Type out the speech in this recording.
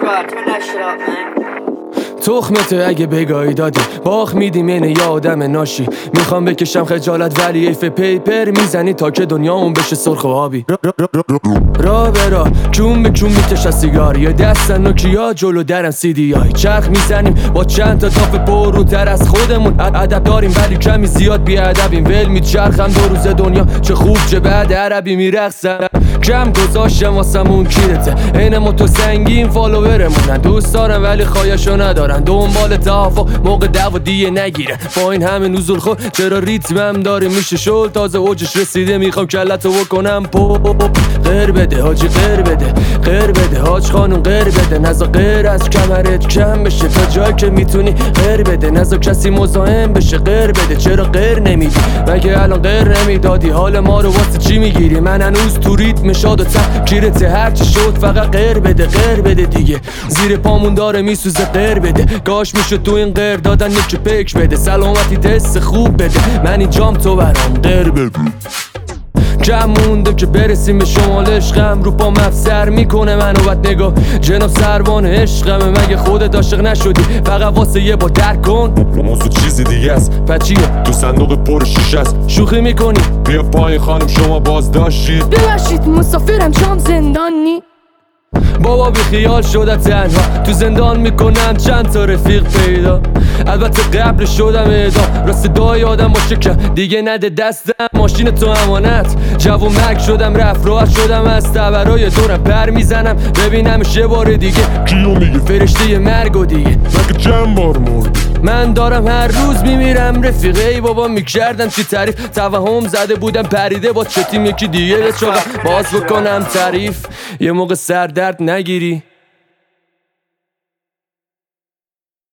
bro. Turn that shit up, man. تخمته اگه بگاهی دادی باخ میدیم اینه یا آدم ناشی میخوام بکشم خجالت ولی ایف پیپر میزنی تا که دنیا اون بشه سرخ و آبی را به را چون به چون میکشن سیگار یا دستن نوکیا جلو درن CD های چرخ میزنیم با چند تا تاپ پروتر از خودمون ادب داریم ولی کمی زیاد بی ادبیم ول میچرخم دو روز دنیا چه خوب چه بعد عربی میرقصم کم گذاشتم واسمون کیرته عین موتو سنگین فالوورمونن دوست دارم ولی خواهشو ندارن دنبال توافق موقع دعوا دیه نگیره با این همه نزول خود چرا ریتمم داره میشه شل تازه اوجش رسیده میخوام کلتو بکنم غیر بده حاجی غیر بده غیر بده حاج خانم غیر بده نزا غیر از کمرت کم بشه تا جایی که میتونی غیر بده نزا کسی مزاحم بشه غیر بده چرا غیر نمیدی مگه الان غیر نمیدادی حال ما رو واسه چی میگیری من هنوز تو ریتم شاد و تفکیرته هرچی شد فقط غیر بده دیگه زیر پامون داره میسوزه غیر بده گاش میشه تو این غیر دادن یکی پیک بده سلامتی تست خوب بده من اینجام تو برام غیر بده کم مونده که برسیم به شمال عشقم رو پام افسر میکنه منو بد نگاه جناب سروان عشقمه مگه خودت عاشق نشدی فقط واسه یه با درک کن موضوع چیزی دیگه است پچیه تو صندوق پر شیشه است شوخی میکنی بیا پایین خانم شما بازداشتید ببخشید مسافرم شام زندانی بابا بی خیال شدم تنها تو زندان میکنم چند تا رفیق پیدا البته قبل شدم اعدام راست دای آدم باشه که دیگه نده دستم ماشین تو امانت جوون مرگ شدم رفت راحت شدم از تبرای دورم پر میزنم ببینمش یه بار دیگه کیو میگه فرشته مرگ و دیگه مگه چند بار مرد من دارم هر روز میمیرم رفیقه ای بابا میکردم چی تعریف توهم زده بودم پریده با چتیم یکی دیگه به چاقم باز بکنم تعریف یه موقع سردرد نگیری